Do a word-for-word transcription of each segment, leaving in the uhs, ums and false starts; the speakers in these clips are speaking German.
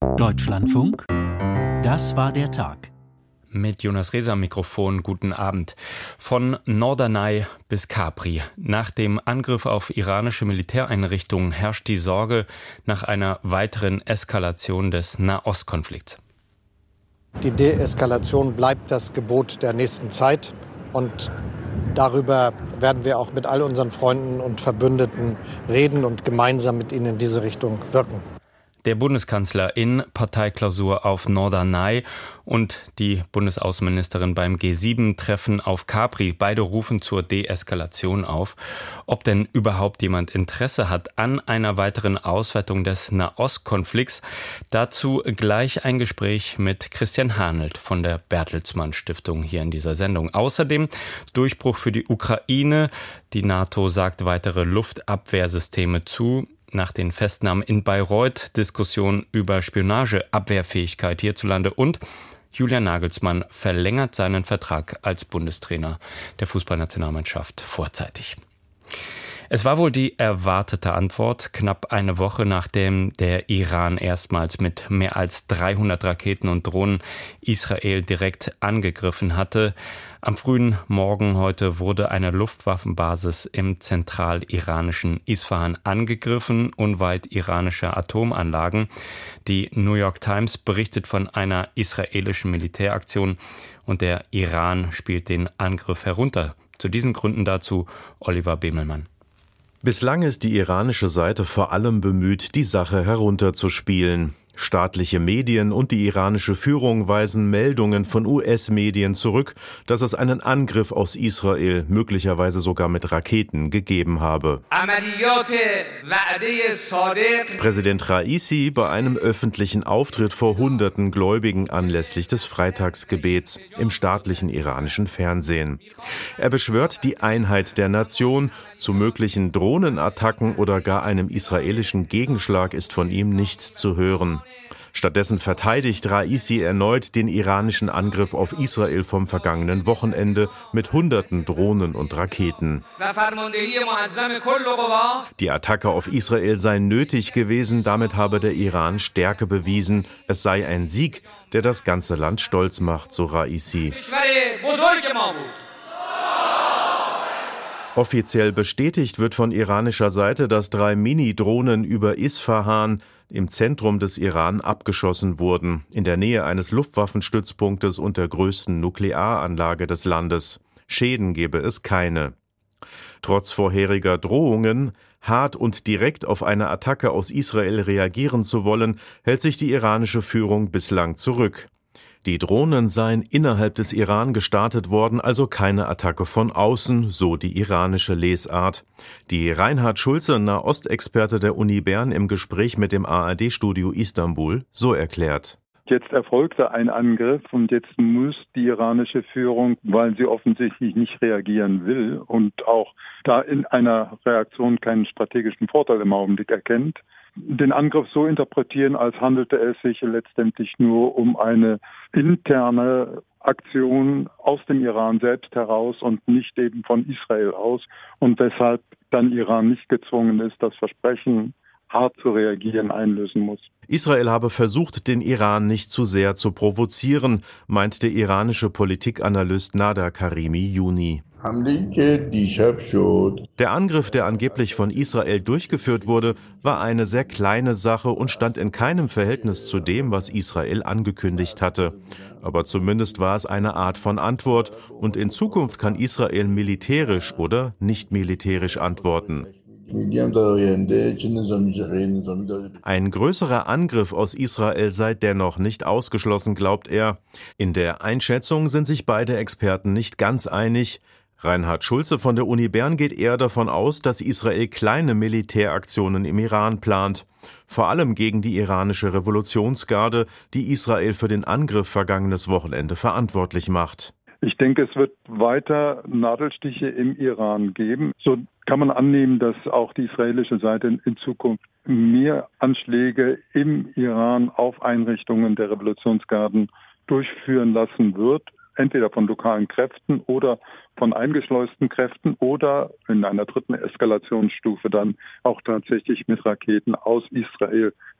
Deutschlandfunk, das war der Tag. Mit Jonas Reza am Mikrofon, guten Abend. Von Norderney bis Capri. Nach dem Angriff auf iranische Militäreinrichtungen herrscht die Sorge nach einer weiteren Eskalation des Nahostkonflikts. Die Deeskalation bleibt das Gebot der nächsten Zeit und darüber werden wir auch mit all unseren Freunden und Verbündeten reden und gemeinsam mit ihnen in diese Richtung wirken. Der Bundeskanzler in Parteiklausur auf Norderney und die Bundesaußenministerin beim G sieben Treffen auf Capri. Beide rufen zur Deeskalation auf. Ob denn überhaupt jemand Interesse hat an einer weiteren Ausweitung des Nahostkonflikts? Dazu gleich ein Gespräch mit Christian Hanelt von der Bertelsmann Stiftung hier in dieser Sendung. Außerdem Durchbruch für die Ukraine. Die NATO sagt weitere Luftabwehrsysteme zu. Nach den Festnahmen in Bayreuth, Diskussion über Spionageabwehrfähigkeit hierzulande und Julian Nagelsmann verlängert seinen Vertrag als Bundestrainer der Fußballnationalmannschaft vorzeitig. Es war wohl die erwartete Antwort, knapp eine Woche nachdem der Iran erstmals mit mehr als dreihundert Raketen und Drohnen Israel direkt angegriffen hatte. Am frühen Morgen heute wurde eine Luftwaffenbasis im zentraliranischen Isfahan angegriffen, unweit iranischer Atomanlagen. Die New York Times berichtet von einer israelischen Militäraktion und der Iran spielt den Angriff herunter. Zu diesen Gründen dazu Oliver Bemelmann. Bislang ist die iranische Seite vor allem bemüht, die Sache herunterzuspielen. Staatliche Medien und die iranische Führung weisen Meldungen von U S-Medien zurück, dass es einen Angriff aus Israel, möglicherweise sogar mit Raketen, gegeben habe. Präsident Raisi bei einem öffentlichen Auftritt vor hunderten Gläubigen anlässlich des Freitagsgebets im staatlichen iranischen Fernsehen. Er beschwört die Einheit der Nation. Zu möglichen Drohnenattacken oder gar einem israelischen Gegenschlag ist von ihm nichts zu hören. Stattdessen verteidigt Raisi erneut den iranischen Angriff auf Israel vom vergangenen Wochenende mit hunderten Drohnen und Raketen. Die Attacke auf Israel sei nötig gewesen, damit habe der Iran Stärke bewiesen. Es sei ein Sieg, der das ganze Land stolz macht, so Raisi. Offiziell bestätigt wird von iranischer Seite, dass drei Mini-Drohnen über Isfahan im Zentrum des Iran abgeschossen wurden, in der Nähe eines Luftwaffenstützpunktes und der größten Nuklearanlage des Landes. Schäden gebe es keine. Trotz vorheriger Drohungen, hart und direkt auf eine Attacke aus Israel reagieren zu wollen, hält sich die iranische Führung bislang zurück. Die Drohnen seien innerhalb des Iran gestartet worden, also keine Attacke von außen, so die iranische Lesart. Die Reinhard Schulze, Nahostexperte der Uni Bern, im Gespräch mit dem A R D-Studio Istanbul so erklärt. Jetzt erfolgte ein Angriff und jetzt muss die iranische Führung, weil sie offensichtlich nicht reagieren will und auch da in einer Reaktion keinen strategischen Vorteil im Augenblick erkennt, den Angriff so interpretieren, als handelte es sich letztendlich nur um eine interne Aktion aus dem Iran selbst heraus und nicht eben von Israel aus und weshalb dann Iran nicht gezwungen ist, das Versprechen, hart zu reagieren, einlösen muss. Israel habe versucht, den Iran nicht zu sehr zu provozieren, meint der iranische Politikanalyst Nader Karimi Juni. Der Angriff, der angeblich von Israel durchgeführt wurde, war eine sehr kleine Sache und stand in keinem Verhältnis zu dem, was Israel angekündigt hatte. Aber zumindest war es eine Art von Antwort und in Zukunft kann Israel militärisch oder nicht militärisch antworten. Ein größerer Angriff aus Israel sei dennoch nicht ausgeschlossen, glaubt er. In der Einschätzung sind sich beide Experten nicht ganz einig. Reinhard Schulze von der Uni Bern geht eher davon aus, dass Israel kleine Militäraktionen im Iran plant. Vor allem gegen die iranische Revolutionsgarde, die Israel für den Angriff vergangenes Wochenende verantwortlich macht. Ich denke, es wird weiter Nadelstiche im Iran geben. So kann man annehmen, dass auch die israelische Seite in Zukunft mehr Anschläge im Iran auf Einrichtungen der Revolutionsgarden durchführen lassen wird. Entweder von lokalen Kräften oder von eingeschleusten Kräften oder in einer dritten Eskalationsstufe dann auch tatsächlich mit Raketen aus Israel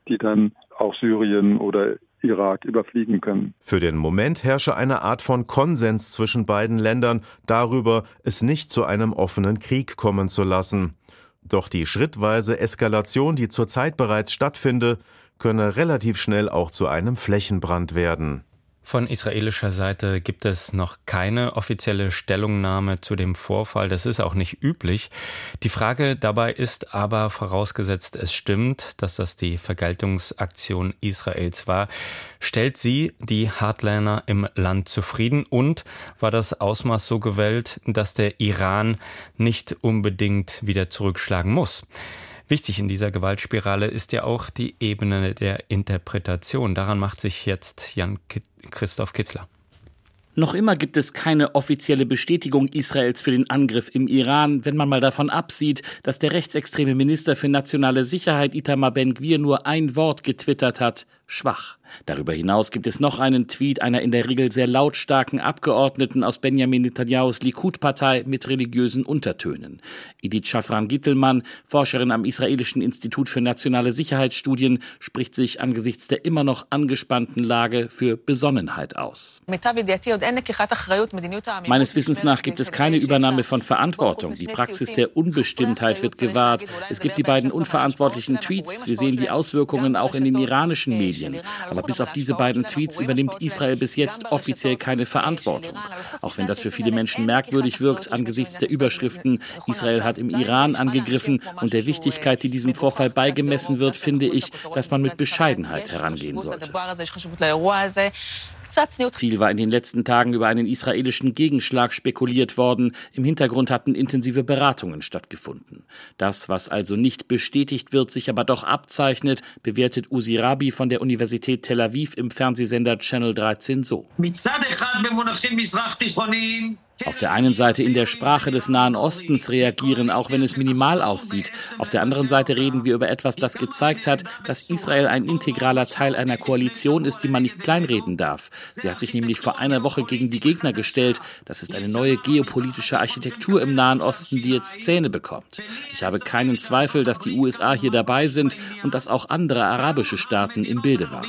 die dann auch Syrien oder Irak überfliegen können. Für den Moment herrsche eine Art von Konsens zwischen beiden Ländern darüber, es nicht zu einem offenen Krieg kommen zu lassen. Doch die schrittweise Eskalation, die zurzeit bereits stattfinde, könne relativ schnell auch zu einem Flächenbrand werden. Von israelischer Seite gibt es noch keine offizielle Stellungnahme zu dem Vorfall. Das ist auch nicht üblich. Die Frage dabei ist aber, vorausgesetzt es stimmt, dass das die Vergeltungsaktion Israels war, stellt sie die Hardliner im Land zufrieden und war das Ausmaß so gewählt, dass der Iran nicht unbedingt wieder zurückschlagen muss? Wichtig in dieser Gewaltspirale ist ja auch die Ebene der Interpretation. Daran macht sich jetzt Jan-Christoph Kitzler. Noch immer gibt es keine offizielle Bestätigung Israels für den Angriff im Iran, wenn man mal davon absieht, dass der rechtsextreme Minister für nationale Sicherheit Itamar Ben-Gvir nur ein Wort getwittert hat: schwach. Darüber hinaus gibt es noch einen Tweet einer in der Regel sehr lautstarken Abgeordneten aus Benjamin Netanyahus Likud-Partei mit religiösen Untertönen. Idit Shafran-Gittelmann, Forscherin am Israelischen Institut für nationale Sicherheitsstudien, spricht sich angesichts der immer noch angespannten Lage für Besonnenheit aus. Meines Wissens nach gibt es keine Übernahme von Verantwortung. Die Praxis der Unbestimmtheit wird gewahrt. Es gibt die beiden unverantwortlichen Tweets. Wir sehen die Auswirkungen auch in den iranischen Medien. Aber bis auf diese beiden Tweets übernimmt Israel bis jetzt offiziell keine Verantwortung. Auch wenn das für viele Menschen merkwürdig wirkt, angesichts der Überschriften, Israel hat im Iran angegriffen und der Wichtigkeit, die diesem Vorfall beigemessen wird, finde ich, dass man mit Bescheidenheit herangehen sollte. Viel war in den letzten Tagen über einen israelischen Gegenschlag spekuliert worden. Im Hintergrund hatten intensive Beratungen stattgefunden. Das, was also nicht bestätigt wird, sich aber doch abzeichnet, bewertet Uzi Rabi von der Universität Tel Aviv im Fernsehsender Channel dreizehn so. Auf der einen Seite in der Sprache des Nahen Ostens reagieren, auch wenn es minimal aussieht. Auf der anderen Seite reden wir über etwas, das gezeigt hat, dass Israel ein integraler Teil einer Koalition ist, die man nicht kleinreden darf. Sie hat sich nämlich vor einer Woche gegen die Gegner gestellt. Das ist eine neue geopolitische Architektur im Nahen Osten, die jetzt Zähne bekommt. Ich habe keinen Zweifel, dass die U S A hier dabei sind und dass auch andere arabische Staaten im Bilde waren.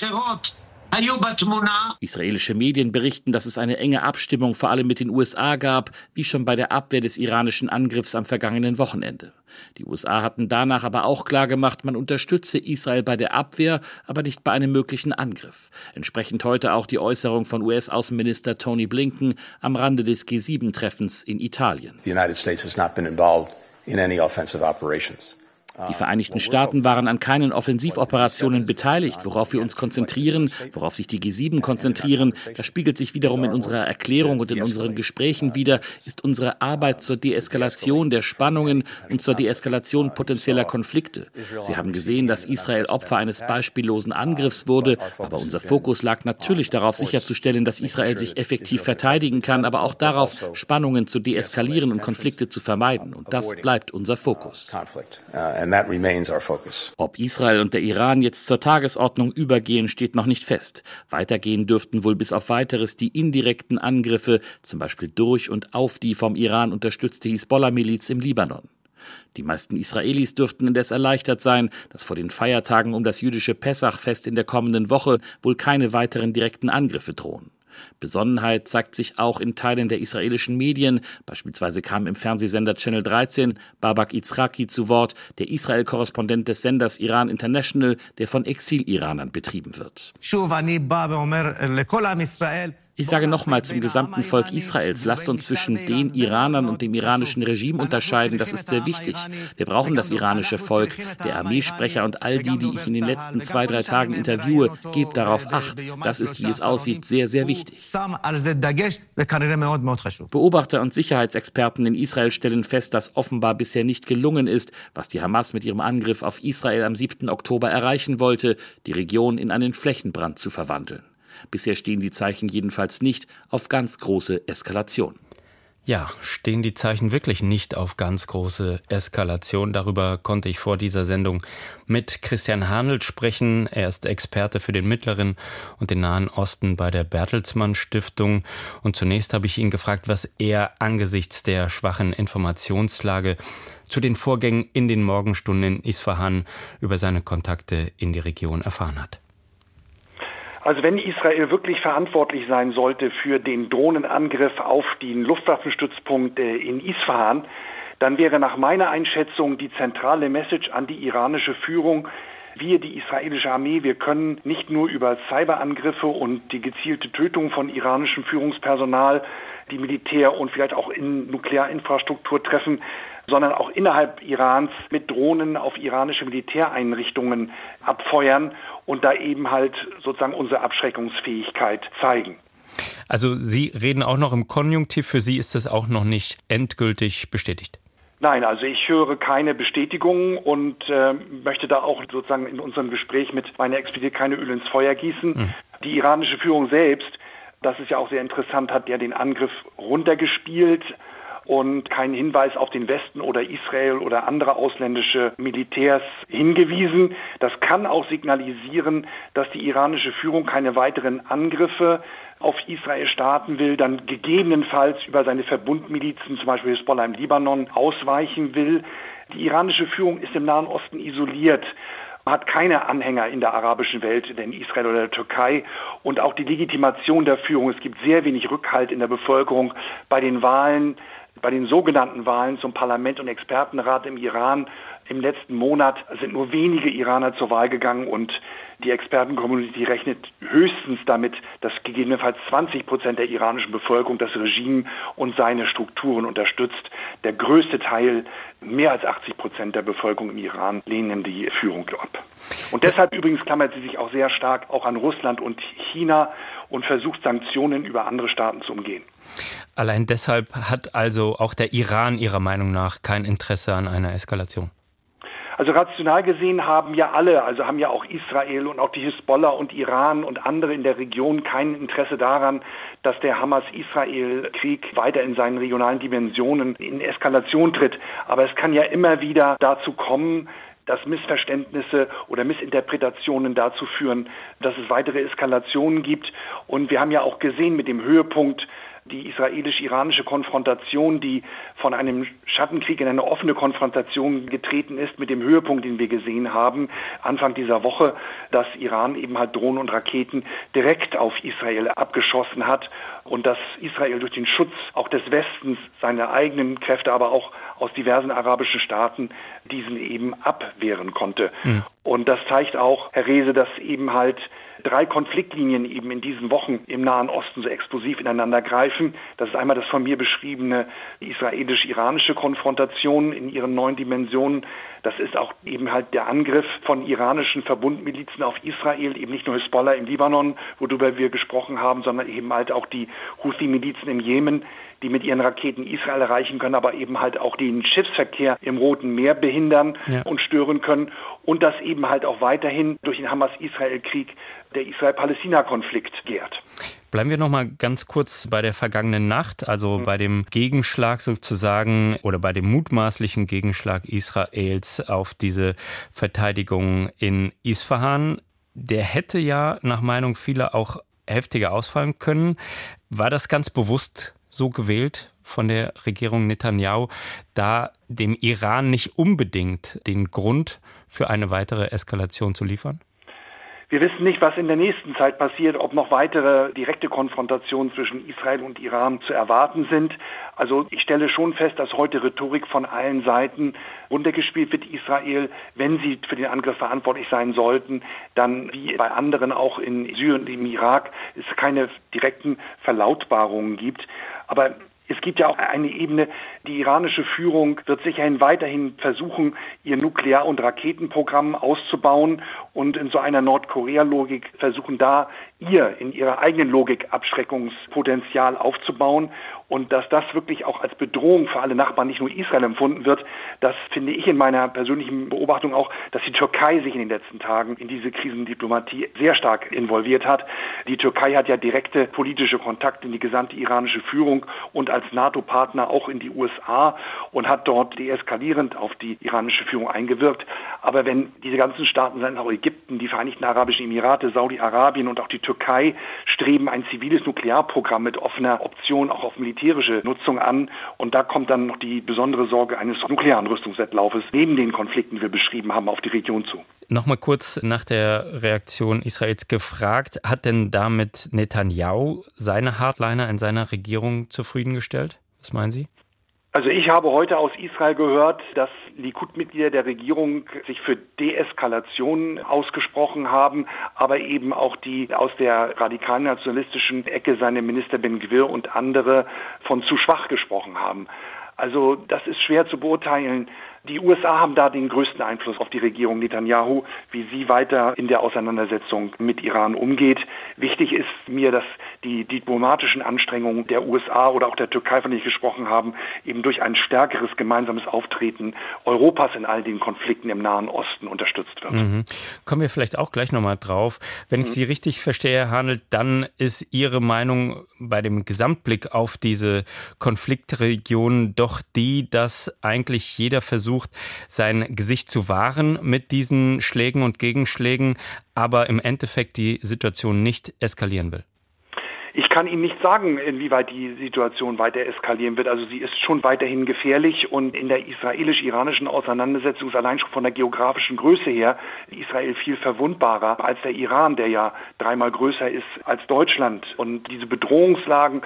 Israelische Medien berichten, dass es eine enge Abstimmung vor allem mit den U S A gab, wie schon bei der Abwehr des iranischen Angriffs am vergangenen Wochenende. Die U S A hatten danach aber auch klargemacht, man unterstütze Israel bei der Abwehr, aber nicht bei einem möglichen Angriff. Entsprechend heute auch die Äußerung von U S-Außenminister Tony Blinken am Rande des G sieben Treffens in Italien. The United States has not been involved in any offensive operations. Die Vereinigten Staaten waren an keinen Offensivoperationen beteiligt. Worauf wir uns konzentrieren, worauf sich die G sieben konzentrieren, das spiegelt sich wiederum in unserer Erklärung und in unseren Gesprächen wider, ist unsere Arbeit zur Deeskalation der Spannungen und zur Deeskalation potenzieller Konflikte. Sie haben gesehen, dass Israel Opfer eines beispiellosen Angriffs wurde, aber unser Fokus lag natürlich darauf, sicherzustellen, dass Israel sich effektiv verteidigen kann, aber auch darauf, Spannungen zu deeskalieren und Konflikte zu vermeiden. Und das bleibt unser Fokus. Ob Israel und der Iran jetzt zur Tagesordnung übergehen, steht noch nicht fest. Weitergehen dürften wohl bis auf Weiteres die indirekten Angriffe, zum Beispiel durch und auf die vom Iran unterstützte Hisbollah-Miliz im Libanon. Die meisten Israelis dürften indes erleichtert sein, dass vor den Feiertagen um das jüdische Pessachfest in der kommenden Woche wohl keine weiteren direkten Angriffe drohen. Besonnenheit zeigt sich auch in Teilen der israelischen Medien. Beispielsweise kam im Fernsehsender Channel dreizehn Babak Itzraki zu Wort, der Israel-Korrespondent des Senders Iran International, der von Exil-Iranern betrieben wird. Ich sage nochmal zum gesamten Volk Israels, lasst uns zwischen den Iranern und dem iranischen Regime unterscheiden, das ist sehr wichtig. Wir brauchen das iranische Volk, der Armeesprecher und all die, die ich in den letzten zwei, drei Tagen interviewe, gebt darauf Acht. Das ist, wie es aussieht, sehr, sehr wichtig. Beobachter und Sicherheitsexperten in Israel stellen fest, dass offenbar bisher nicht gelungen ist, was die Hamas mit ihrem Angriff auf Israel am siebten Oktober erreichen wollte, die Region in einen Flächenbrand zu verwandeln. Bisher stehen die Zeichen jedenfalls nicht auf ganz große Eskalation. Ja, stehen die Zeichen wirklich nicht auf ganz große Eskalation? Darüber konnte ich vor dieser Sendung mit Christian Hahnl sprechen. Er ist Experte für den Mittleren und den Nahen Osten bei der Bertelsmann Stiftung. Und zunächst habe ich ihn gefragt, was er angesichts der schwachen Informationslage zu den Vorgängen in den Morgenstunden in Isfahan über seine Kontakte in die Region erfahren hat. Also wenn Israel wirklich verantwortlich sein sollte für den Drohnenangriff auf den Luftwaffenstützpunkt in Isfahan, dann wäre nach meiner Einschätzung die zentrale Message an die iranische Führung: Wir, die israelische Armee, wir können nicht nur über Cyberangriffe und die gezielte Tötung von iranischem Führungspersonal, die Militär und vielleicht auch in Nuklearinfrastruktur treffen, sondern auch innerhalb Irans mit Drohnen auf iranische Militäreinrichtungen abfeuern und da eben halt sozusagen unsere Abschreckungsfähigkeit zeigen. Also Sie reden auch noch im Konjunktiv, für Sie ist das auch noch nicht endgültig bestätigt? Nein, also ich höre keine Bestätigung und äh, möchte da auch sozusagen in unserem Gespräch mit meiner Expertise keine Öl ins Feuer gießen. Mhm. Die iranische Führung selbst, das ist ja auch sehr interessant, hat ja den Angriff runtergespielt und keinen Hinweis auf den Westen oder Israel oder andere ausländische Militärs hingewiesen. Das kann auch signalisieren, dass die iranische Führung keine weiteren Angriffe auf Israel starten will, dann gegebenenfalls über seine Verbundmilizen, zum Beispiel Hisbollah im Libanon, ausweichen will. Die iranische Führung ist im Nahen Osten isoliert, hat keine Anhänger in der arabischen Welt, in Israel oder der Türkei, und auch die Legitimation der Führung. Es gibt sehr wenig Rückhalt in der Bevölkerung bei den Wahlen, bei den sogenannten Wahlen zum Parlament und Expertenrat im Iran. Im letzten Monat sind nur wenige Iraner zur Wahl gegangen und die Experten-Community rechnet höchstens damit, dass gegebenenfalls zwanzig Prozent der iranischen Bevölkerung das Regime und seine Strukturen unterstützt. Der größte Teil, mehr als achtzig Prozent der Bevölkerung im Iran, lehnen die Führung ab. Und deshalb übrigens klammert sie sich auch sehr stark auch an Russland und China und versucht, Sanktionen über andere Staaten zu umgehen. Allein deshalb hat also auch der Iran Ihrer Meinung nach kein Interesse an einer Eskalation? Also rational gesehen haben ja alle, also haben ja auch Israel und auch die Hisbollah und Iran und andere in der Region kein Interesse daran, dass der Hamas-Israel-Krieg weiter in seinen regionalen Dimensionen in Eskalation tritt. Aber es kann ja immer wieder dazu kommen, dass Missverständnisse oder Missinterpretationen dazu führen, dass es weitere Eskalationen gibt. Und wir haben ja auch gesehen mit dem Höhepunkt, die israelisch-iranische Konfrontation, die von einem Schattenkrieg in eine offene Konfrontation getreten ist, mit dem Höhepunkt, den wir gesehen haben, Anfang dieser Woche, dass Iran eben halt Drohnen und Raketen direkt auf Israel abgeschossen hat und dass Israel durch den Schutz auch des Westens, seine eigenen Kräfte, aber auch aus diversen arabischen Staaten, diesen eben abwehren konnte. Mhm. Und das zeigt auch, Herr Rehse, dass eben halt drei Konfliktlinien eben in diesen Wochen im Nahen Osten so explosiv ineinander greifen. Das ist einmal das von mir beschriebene israelisch-iranische Konfrontation in ihren neuen Dimensionen. Das ist auch eben halt der Angriff von iranischen Verbundmilizen auf Israel, eben nicht nur Hisbollah im Libanon, worüber wir gesprochen haben, sondern eben halt auch die Houthi-Milizen im Jemen, die mit ihren Raketen Israel erreichen können, aber eben halt auch den Schiffsverkehr im Roten Meer behindern ja. und stören können. Und dass eben halt auch weiterhin durch den Hamas-Israel-Krieg der Israel-Palästina-Konflikt gärt. Bleiben wir noch mal ganz kurz bei der vergangenen Nacht, also mhm. bei dem Gegenschlag sozusagen oder bei dem mutmaßlichen Gegenschlag Israels auf diese Verteidigung in Isfahan. Der hätte ja nach Meinung vieler auch heftiger ausfallen können. War das ganz bewusst so gewählt von der Regierung Netanyahu, da dem Iran nicht unbedingt den Grund für eine weitere Eskalation zu liefern? Wir wissen nicht, was in der nächsten Zeit passiert, ob noch weitere direkte Konfrontationen zwischen Israel und Iran zu erwarten sind. Also ich stelle schon fest, dass heute Rhetorik von allen Seiten runtergespielt wird. Israel, wenn sie für den Angriff verantwortlich sein sollten, dann wie bei anderen auch in Syrien und im Irak es keine direkten Verlautbarungen gibt. Aber es gibt ja auch eine Ebene, die iranische Führung wird sicherhin weiterhin versuchen, ihr Nuklear- und Raketenprogramm auszubauen und in so einer Nordkorea-Logik versuchen, da ihr in ihrer eigenen Logik Abschreckungspotenzial aufzubauen. Und dass das wirklich auch als Bedrohung für alle Nachbarn, nicht nur Israel, empfunden wird, das finde ich in meiner persönlichen Beobachtung auch, dass die Türkei sich in den letzten Tagen in diese Krisendiplomatie sehr stark involviert hat. Die Türkei hat ja direkte politische Kontakte in die gesamte iranische Führung und als NATO-Partner auch in die U S A und hat dort deeskalierend auf die iranische Führung eingewirkt. Aber wenn diese ganzen Staaten, seien es auch Ägypten, die Vereinigten Arabischen Emirate, Saudi-Arabien und auch die Türkei, streben ein ziviles Nuklearprogramm mit offener Option auch auf militärische Nutzung an. Und da kommt dann noch die besondere Sorge eines nuklearen Rüstungswettlaufes neben den Konflikten, die wir beschrieben haben, auf die Region zu. Nochmal kurz nach der Reaktion Israels gefragt. Hat denn damit Netanyahu seine Hardliner in seiner Regierung zufriedengestellt? Was meinen Sie? Also ich habe heute aus Israel gehört, dass Likud-Mitglieder der Regierung sich für Deeskalation ausgesprochen haben, aber eben auch die aus der radikal-nationalistischen Ecke, seine Minister Ben Gvir und andere, von zu schwach gesprochen haben. Also das ist schwer zu beurteilen. Die U S A haben da den größten Einfluss auf die Regierung Netanyahu, wie sie weiter in der Auseinandersetzung mit Iran umgeht. Wichtig ist mir, dass die diplomatischen Anstrengungen der U S A oder auch der Türkei, von denen ich gesprochen habe, eben durch ein stärkeres gemeinsames Auftreten Europas in all den Konflikten im Nahen Osten unterstützt wird. Mhm. Kommen wir vielleicht auch gleich nochmal drauf. Wenn ich mhm. Sie richtig verstehe, Herr Hanelt, dann ist Ihre Meinung bei dem Gesamtblick auf diese Konfliktregion doch die, dass eigentlich jeder versucht, sein Gesicht zu wahren mit diesen Schlägen und Gegenschlägen, aber im Endeffekt die Situation nicht eskalieren will. Ich kann Ihnen nicht sagen, inwieweit die Situation weiter eskalieren wird. Also sie ist schon weiterhin gefährlich und in der israelisch-iranischen Auseinandersetzung ist allein schon von der geografischen Größe her Israel viel verwundbarer als der Iran, der ja dreimal größer ist als Deutschland. Und diese Bedrohungslagen,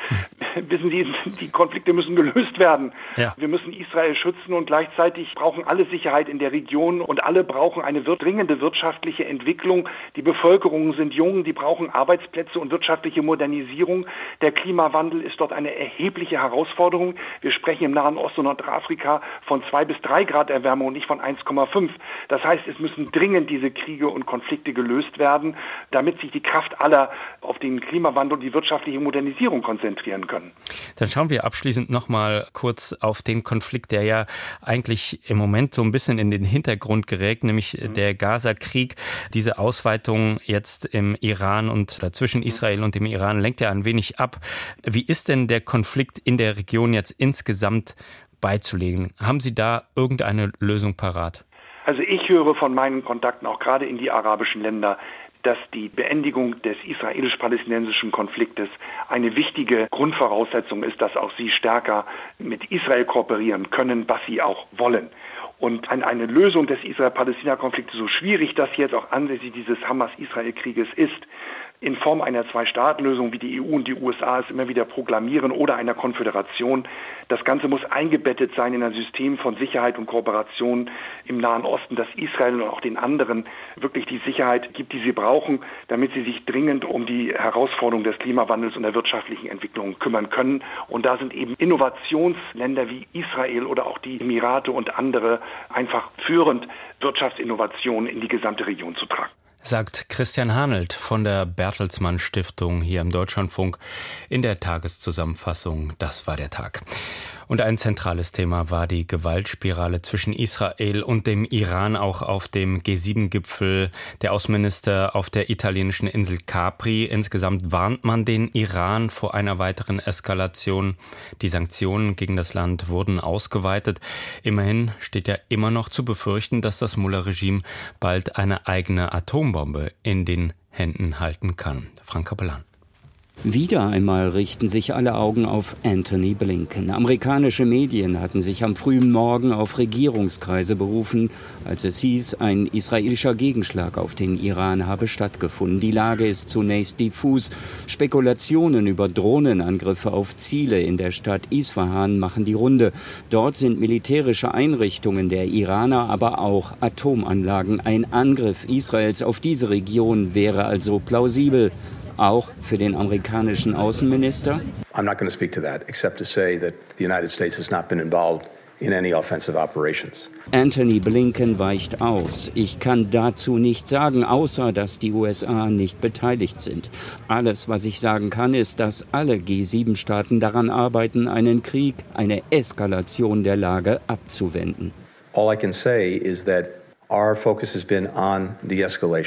wissen Sie, die Konflikte müssen gelöst werden. Ja. Wir müssen Israel schützen und gleichzeitig brauchen alle Sicherheit in der Region und alle brauchen eine dringende wirtschaftliche Entwicklung. Die Bevölkerungen sind jung, die brauchen Arbeitsplätze und wirtschaftliche Modernisierung. Der Klimawandel ist dort eine erhebliche Herausforderung. Wir sprechen im Nahen Osten und Nordafrika von zwei bis drei Grad Erwärmung und nicht von eins Komma fünf. Das heißt, es müssen dringend diese Kriege und Konflikte gelöst werden, damit sich die Kraft aller auf den Klimawandel und die wirtschaftliche Modernisierung konzentrieren können. Dann schauen wir abschließend noch mal kurz auf den Konflikt, der ja eigentlich im Moment so ein bisschen in den Hintergrund gerät, nämlich mhm. der Gaza-Krieg. Diese Ausweitung jetzt im Iran und zwischen Israel und dem Iran lenkt ja ein wenig ab. Wie ist denn der Konflikt in der Region jetzt insgesamt beizulegen? Haben Sie da irgendeine Lösung parat? Also ich höre von meinen Kontakten auch gerade in die arabischen Länder, dass die Beendigung des israelisch-palästinensischen Konfliktes eine wichtige Grundvoraussetzung ist, dass auch sie stärker mit Israel kooperieren können, was sie auch wollen. Und eine Lösung des Israel-Palästina-Konfliktes, so schwierig das jetzt auch anlässlich dieses Hamas-Israel-Krieges ist, in Form einer Zwei-Staaten-Lösung, wie die E U und die U S A es immer wieder proklamieren, oder einer Konföderation. Das Ganze muss eingebettet sein in ein System von Sicherheit und Kooperation im Nahen Osten, dass Israel und auch den anderen wirklich die Sicherheit gibt, die sie brauchen, damit sie sich dringend um die Herausforderungen des Klimawandels und der wirtschaftlichen Entwicklung kümmern können. Und da sind eben Innovationsländer wie Israel oder auch die Emirate und andere einfach führend, Wirtschaftsinnovationen in die gesamte Region zu tragen. Sagt Christian Hanelt von der Bertelsmann Stiftung hier im Deutschlandfunk in der Tageszusammenfassung. Das war der Tag. Und ein zentrales Thema war die Gewaltspirale zwischen Israel und dem Iran, auch auf dem G sieben Gipfel. Der Außenminister auf der italienischen Insel Capri. Insgesamt warnt man den Iran vor einer weiteren Eskalation. Die Sanktionen gegen das Land wurden ausgeweitet. Immerhin steht ja immer noch zu befürchten, dass das Mullah-Regime bald eine eigene Atombombe in den Händen halten kann. Frank Kapellan. Wieder einmal richten sich alle Augen auf Antony Blinken. Amerikanische Medien hatten sich am frühen Morgen auf Regierungskreise berufen, als es hieß, ein israelischer Gegenschlag auf den Iran habe stattgefunden. Die Lage ist zunächst diffus. Spekulationen über Drohnenangriffe auf Ziele in der Stadt Isfahan machen die Runde. Dort sind militärische Einrichtungen der Iraner, aber auch Atomanlagen. Ein Angriff Israels auf diese Region wäre also plausibel. Auch für den amerikanischen Außenminister? I'm not going to speak to that, except to say that the United States has not been involved in any offensive operations. Antony Blinken weicht aus. Ich kann dazu nichts sagen, außer dass die U S A nicht beteiligt sind. Alles, was ich sagen kann, ist, dass alle G sieben Staaten daran arbeiten, einen Krieg, eine Eskalation der Lage abzuwenden. All I can say is that our focus has been on de-escalation.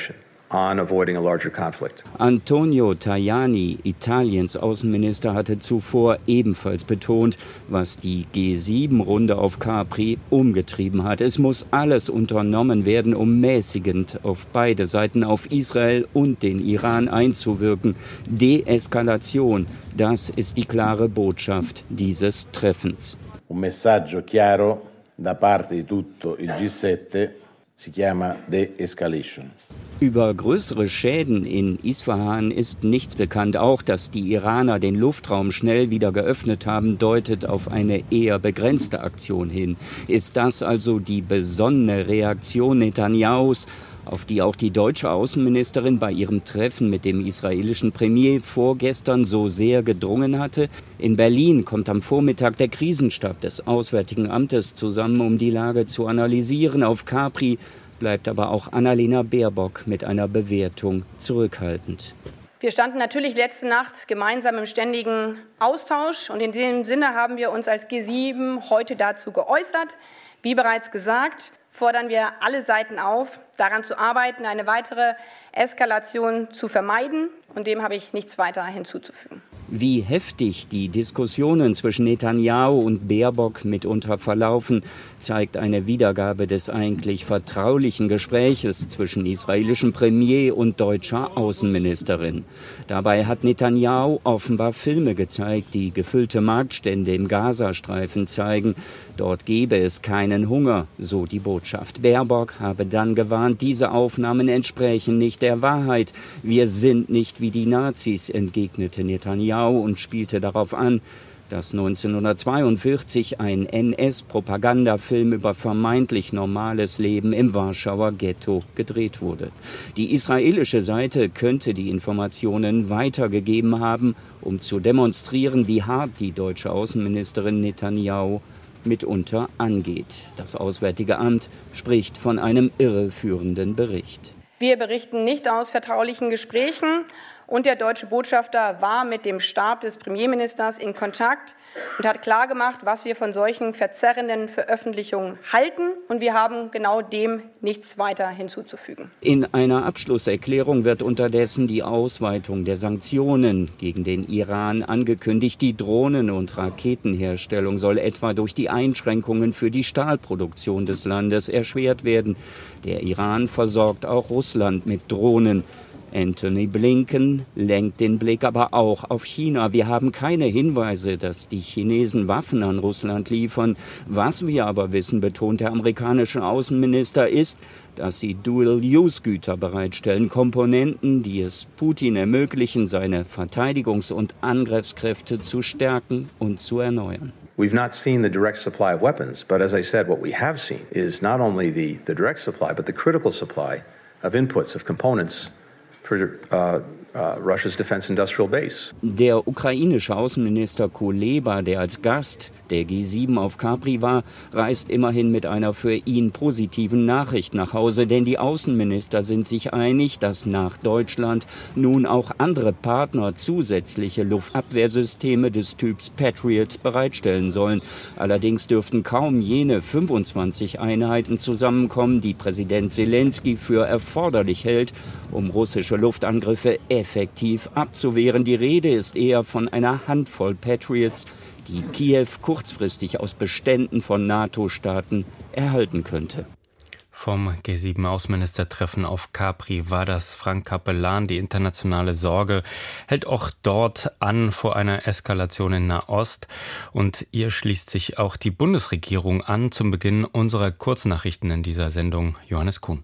on avoiding a larger conflict. Antonio Tajani, Italiens Außenminister, hatte zuvor ebenfalls betont, was die G sieben Runde auf Capri umgetrieben hat. Es muss alles unternommen werden, um mäßigend auf beide Seiten, auf Israel und den Iran einzuwirken. Deeskalation, das ist die klare Botschaft dieses Treffens. Un messaggio chiaro da parte di tutto il G sieben si chiama de-escalation. Über größere Schäden in Isfahan ist nichts bekannt. Auch, dass die Iraner den Luftraum schnell wieder geöffnet haben, deutet auf eine eher begrenzte Aktion hin. Ist das also die besonnene Reaktion Netanyahus, auf die auch die deutsche Außenministerin bei ihrem Treffen mit dem israelischen Premier vorgestern so sehr gedrungen hatte? In Berlin kommt am Vormittag der Krisenstab des Auswärtigen Amtes zusammen, um die Lage zu analysieren. Auf Capri bleibt aber auch Annalena Baerbock mit einer Bewertung zurückhaltend. Wir standen natürlich letzte Nacht gemeinsam im ständigen Austausch und in dem Sinne haben wir uns als G sieben heute dazu geäußert. Wie bereits gesagt, fordern wir alle Seiten auf, daran zu arbeiten, eine weitere Eskalation zu vermeiden. Und dem habe ich nichts weiter hinzuzufügen. Wie heftig die Diskussionen zwischen Netanyahu und Baerbock mitunter verlaufen, zeigt eine Wiedergabe des eigentlich vertraulichen Gespräches zwischen israelischem Premier und deutscher Außenministerin. Dabei hat Netanyahu offenbar Filme gezeigt, die gefüllte Marktstände im Gazastreifen zeigen. Dort gebe es keinen Hunger, so die Botschaft. Baerbock habe dann gewarnt, diese Aufnahmen entsprechen nicht der Wahrheit. Wir sind nicht wie die Nazis, entgegnete Netanyahu und spielte darauf an, dass neunzehnhundertzweiundvierzig ein N S-Propagandafilm über vermeintlich normales Leben im Warschauer Ghetto gedreht wurde. Die israelische Seite könnte die Informationen weitergegeben haben, um zu demonstrieren, wie hart die deutsche Außenministerin Netanyahu mitunter angeht. Das Auswärtige Amt spricht von einem irreführenden Bericht. Wir berichten nicht aus vertraulichen Gesprächen. Und der deutsche Botschafter war mit dem Stab des Premierministers in Kontakt und hat klargemacht, was wir von solchen verzerrenden Veröffentlichungen halten. Und wir haben genau dem nichts weiter hinzuzufügen. In einer Abschlusserklärung wird unterdessen die Ausweitung der Sanktionen gegen den Iran angekündigt. Die Drohnen- und Raketenherstellung soll etwa durch die Einschränkungen für die Stahlproduktion des Landes erschwert werden. Der Iran versorgt auch Russland mit Drohnen. Antony Blinken lenkt den Blick aber auch auf China. Wir haben keine Hinweise, dass die Chinesen Waffen an Russland liefern. Was wir aber wissen, betont der amerikanische Außenminister, ist, dass sie Dual-Use-Güter bereitstellen, Komponenten, die es Putin ermöglichen, seine Verteidigungs- und Angriffskräfte zu stärken und zu erneuern. We've not seen the direct supply of weapons, but as I said, what we have seen is not only the, the direct supply, but the critical supply of inputs, of components for uh, uh, Russia's defense industrial base. Der ukrainische Außenminister Kuleba, der als Gast der G sieben auf Capri war, reist immerhin mit einer für ihn positiven Nachricht nach Hause, denn die Außenminister sind sich einig, dass nach Deutschland nun auch andere Partner zusätzliche Luftabwehrsysteme des Typs Patriot bereitstellen sollen. Allerdings dürften kaum jene fünfundzwanzig Einheiten zusammenkommen, die Präsident Zelensky für erforderlich hält, um russische Luftangriffe effektiv abzuwehren. Die Rede ist eher von einer Handvoll Patriots, die Kiew kurzfristig aus Beständen von NATO-Staaten erhalten könnte. Vom G sieben Außenministertreffen auf Capri war das Frank Capellan. Die internationale Sorge hält auch dort an vor einer Eskalation in Nahost. Und ihr schließt sich auch die Bundesregierung an zum Beginn unserer Kurznachrichten in dieser Sendung. Johannes Kuhn.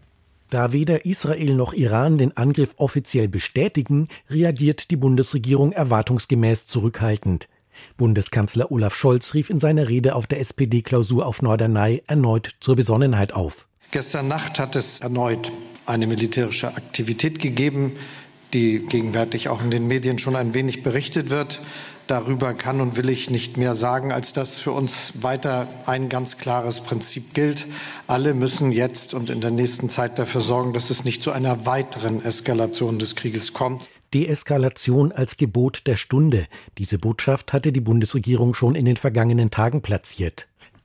Da weder Israel noch Iran den Angriff offiziell bestätigen, reagiert die Bundesregierung erwartungsgemäß zurückhaltend. Bundeskanzler Olaf Scholz rief in seiner Rede auf der S P D-Klausur auf Norderney erneut zur Besonnenheit auf. Gestern Nacht hat es erneut eine militärische Aktivität gegeben, die gegenwärtig auch in den Medien schon ein wenig berichtet wird. Darüber kann und will ich nicht mehr sagen, als dass für uns weiter ein ganz klares Prinzip gilt. Alle müssen jetzt und in der nächsten Zeit dafür sorgen, dass es nicht zu einer weiteren Eskalation des Krieges kommt. Deeskalation als Gebot der Stunde. Diese Botschaft hatte die Bundesregierung schon in den vergangenen Tagen platziert.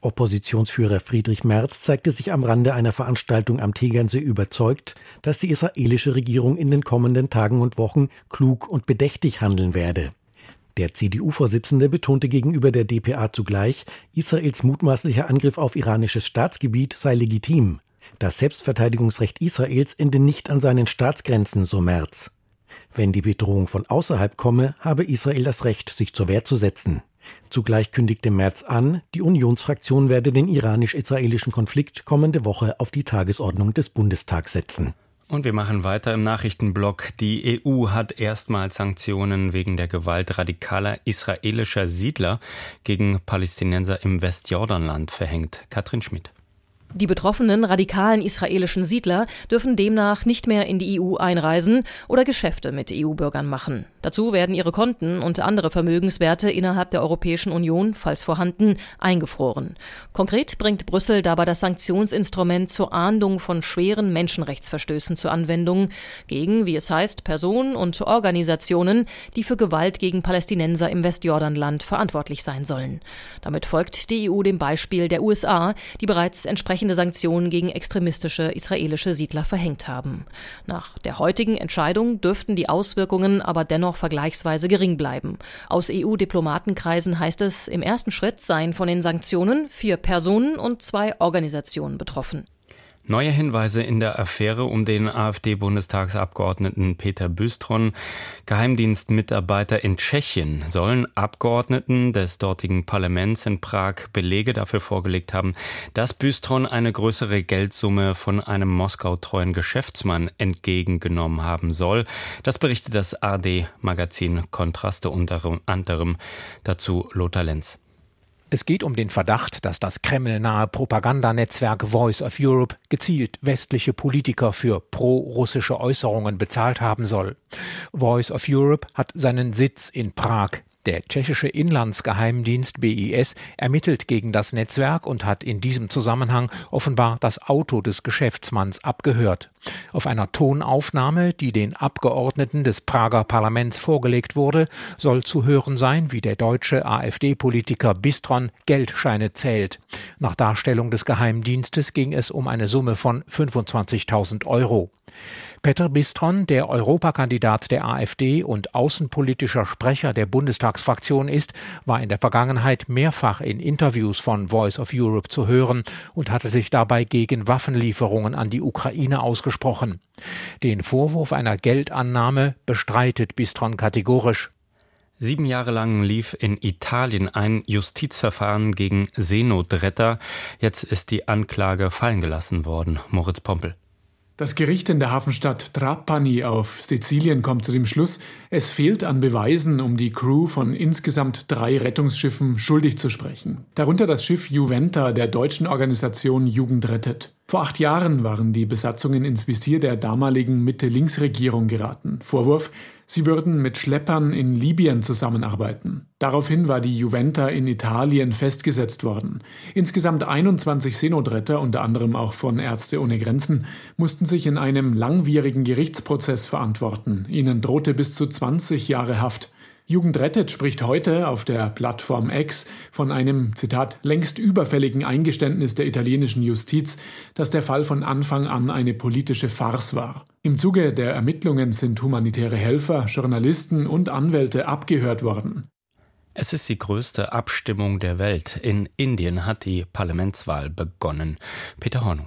Oppositionsführer Friedrich Merz zeigte sich am Rande einer Veranstaltung am Tegernsee überzeugt, dass die israelische Regierung in den kommenden Tagen und Wochen klug und bedächtig handeln werde. Der C D U-Vorsitzende betonte gegenüber der D P A zugleich, Israels mutmaßlicher Angriff auf iranisches Staatsgebiet sei legitim. Das Selbstverteidigungsrecht Israels ende nicht an seinen Staatsgrenzen, so Merz. Wenn die Bedrohung von außerhalb komme, habe Israel das Recht, sich zur Wehr zu setzen. Zugleich kündigte Merz an, die Unionsfraktion werde den iranisch-israelischen Konflikt kommende Woche auf die Tagesordnung des Bundestags setzen. Und wir machen weiter im Nachrichtenblock. Die E U hat erstmals Sanktionen wegen der Gewalt radikaler israelischer Siedler gegen Palästinenser im Westjordanland verhängt. Katrin Schmidt. Die betroffenen radikalen israelischen Siedler dürfen demnach nicht mehr in die E U einreisen oder Geschäfte mit E U-Bürgern machen. Dazu werden ihre Konten und andere Vermögenswerte innerhalb der Europäischen Union, falls vorhanden, eingefroren. Konkret bringt Brüssel dabei das Sanktionsinstrument zur Ahndung von schweren Menschenrechtsverstößen zur Anwendung gegen, wie es heißt, Personen und Organisationen, die für Gewalt gegen Palästinenser im Westjordanland verantwortlich sein sollen. Damit folgt die E U dem Beispiel der U S A, die bereits entsprechende Sanktionen gegen extremistische israelische Siedler verhängt haben. Nach der heutigen Entscheidung dürften die Auswirkungen aber dennoch vergleichsweise gering bleiben. Aus E U-Diplomatenkreisen heißt es, im ersten Schritt seien von den Sanktionen vier Personen und zwei Organisationen betroffen. Neue Hinweise in der Affäre um den AfD-Bundestagsabgeordneten Peter Bystron. Geheimdienstmitarbeiter in Tschechien sollen Abgeordneten des dortigen Parlaments in Prag Belege dafür vorgelegt haben, dass Bystron eine größere Geldsumme von einem Moskau-treuen Geschäftsmann entgegengenommen haben soll. Das berichtet das A R D-Magazin Kontraste unter anderem. Dazu Lothar Lenz. Es geht um den Verdacht, dass das kremlnahe Propagandanetzwerk Voice of Europe gezielt westliche Politiker für pro-russische Äußerungen bezahlt haben soll. Voice of Europe hat seinen Sitz in Prag. Der tschechische Inlandsgeheimdienst B I S ermittelt gegen das Netzwerk und hat in diesem Zusammenhang offenbar das Auto des Geschäftsmanns abgehört. Auf einer Tonaufnahme, die den Abgeordneten des Prager Parlaments vorgelegt wurde, soll zu hören sein, wie der deutsche AfD-Politiker Bystron Geldscheine zählt. Nach Darstellung des Geheimdienstes ging es um eine Summe von fünfundzwanzigtausend Euro. Petr Bystron, der Europakandidat der AfD und außenpolitischer Sprecher der Bundestagsfraktion ist, war in der Vergangenheit mehrfach in Interviews von Voice of Europe zu hören und hatte sich dabei gegen Waffenlieferungen an die Ukraine ausgesprochen. Den Vorwurf einer Geldannahme bestreitet Bystron kategorisch. Sieben Jahre lang lief in Italien ein Justizverfahren gegen Seenotretter. Jetzt ist die Anklage fallen gelassen worden. Moritz Pompel. Das Gericht in der Hafenstadt Trapani auf Sizilien kommt zu dem Schluss, es fehlt an Beweisen, um die Crew von insgesamt drei Rettungsschiffen schuldig zu sprechen. Darunter das Schiff Juventa der deutschen Organisation Jugend rettet. Vor acht Jahren waren die Besatzungen ins Visier der damaligen Mitte-Links-Regierung geraten. Vorwurf, sie würden mit Schleppern in Libyen zusammenarbeiten. Daraufhin war die Juventa in Italien festgesetzt worden. Insgesamt einundzwanzig Seenotretter, unter anderem auch von Ärzte ohne Grenzen, mussten sich in einem langwierigen Gerichtsprozess verantworten. Ihnen drohte bis zu zwanzig Jahre Haft. Jugend rettet spricht heute auf der Plattform X von einem, Zitat, längst überfälligen Eingeständnis der italienischen Justiz, dass der Fall von Anfang an eine politische Farce war. Im Zuge der Ermittlungen sind humanitäre Helfer, Journalisten und Anwälte abgehört worden. Es ist die größte Abstimmung der Welt. In Indien hat die Parlamentswahl begonnen. Peter Hornung.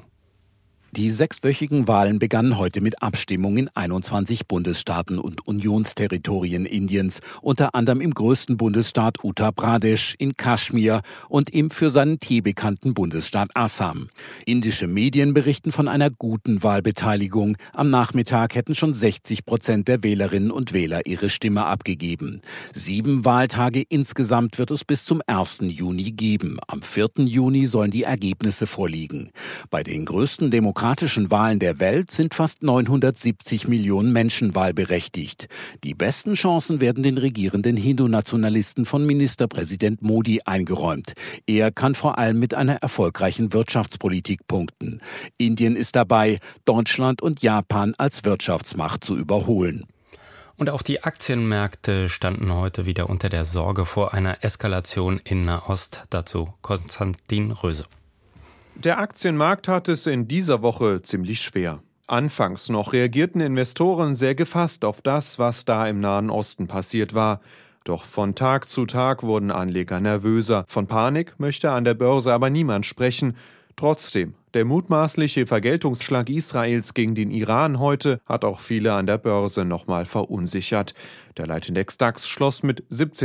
Die sechswöchigen Wahlen begannen heute mit Abstimmung in einundzwanzig Bundesstaaten und Unionsterritorien Indiens, unter anderem im größten Bundesstaat Uttar Pradesh, in Kaschmir und im für seinen Tee bekannten Bundesstaat Assam. Indische Medien berichten von einer guten Wahlbeteiligung. Am Nachmittag hätten schon sechzig Prozent der Wählerinnen und Wähler ihre Stimme abgegeben. Sieben Wahltage insgesamt wird es bis zum ersten Juni geben. Am vierten Juni sollen die Ergebnisse vorliegen. Bei den größten Demokratien demokratischen Wahlen der Welt sind fast neunhundertsiebzig Millionen Menschen wahlberechtigt. Die besten Chancen werden den regierenden Hindu-Nationalisten von Ministerpräsident Modi eingeräumt. Er kann vor allem mit einer erfolgreichen Wirtschaftspolitik punkten. Indien ist dabei, Deutschland und Japan als Wirtschaftsmacht zu überholen. Und auch die Aktienmärkte standen heute wieder unter der Sorge vor einer Eskalation in Nahost. Dazu Konstantin Röse. Der Aktienmarkt hat es in dieser Woche ziemlich schwer. Anfangs noch reagierten Investoren sehr gefasst auf das, was da im Nahen Osten passiert war. Doch von Tag zu Tag wurden Anleger nervöser. Von Panik möchte an der Börse aber niemand sprechen. Trotzdem, der mutmaßliche Vergeltungsschlag Israels gegen den Iran heute hat auch viele an der Börse nochmal verunsichert. Der Leitindex DAX schloss mit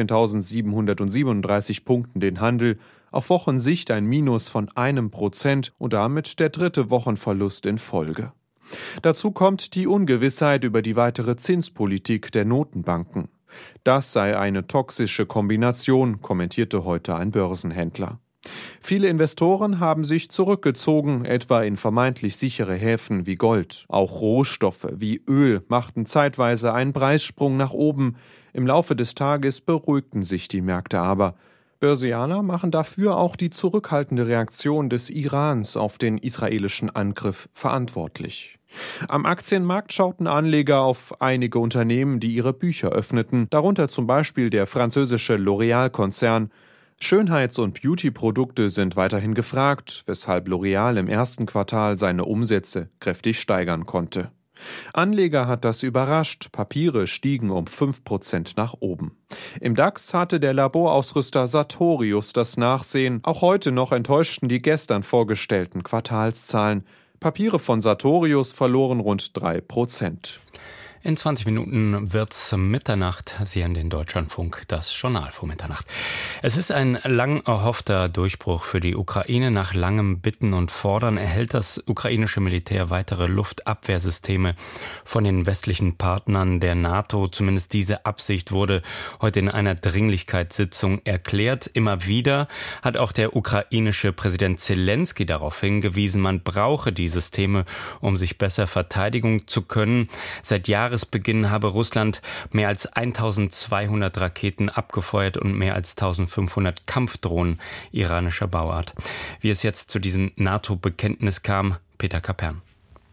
siebzehntausendsiebenhundertsiebenunddreißig Punkten den Handel. Auf Wochensicht ein Minus von einem Prozent und damit der dritte Wochenverlust in Folge. Dazu kommt die Ungewissheit über die weitere Zinspolitik der Notenbanken. Das sei eine toxische Kombination, kommentierte heute ein Börsenhändler. Viele Investoren haben sich zurückgezogen, etwa in vermeintlich sichere Häfen wie Gold. Auch Rohstoffe wie Öl machten zeitweise einen Preissprung nach oben. Im Laufe des Tages beruhigten sich die Märkte aber. Börsianer machen dafür auch die zurückhaltende Reaktion des Irans auf den israelischen Angriff verantwortlich. Am Aktienmarkt schauten Anleger auf einige Unternehmen, die ihre Bücher öffneten, darunter zum Beispiel der französische L'Oréal-Konzern. Schönheits- und Beauty-Produkte sind weiterhin gefragt, weshalb L'Oréal im ersten Quartal seine Umsätze kräftig steigern konnte. Anleger hat das überrascht, Papiere stiegen um fünf Prozent nach oben. Im DAX hatte der Laborausrüster Sartorius das Nachsehen. Auch heute noch enttäuschten die gestern vorgestellten Quartalszahlen. Papiere von Sartorius verloren rund drei Prozent. In zwanzig Minuten wird's Mitternacht. Sie hören den Deutschlandfunk, das Journal vor Mitternacht. Es ist ein lang erhoffter Durchbruch für die Ukraine. Nach langem Bitten und Fordern erhält das ukrainische Militär weitere Luftabwehrsysteme von den westlichen Partnern der NATO. Zumindest diese Absicht wurde heute in einer Dringlichkeitssitzung erklärt. Immer wieder hat auch der ukrainische Präsident Zelensky darauf hingewiesen, man brauche die Systeme, um sich besser verteidigen zu können. Seit Jahren Jahresbeginn habe Russland mehr als eintausendzweihundert Raketen abgefeuert und mehr als eintausendfünfhundert Kampfdrohnen iranischer Bauart. Wie es jetzt zu diesem NATO-Bekenntnis kam, Peter Kapern.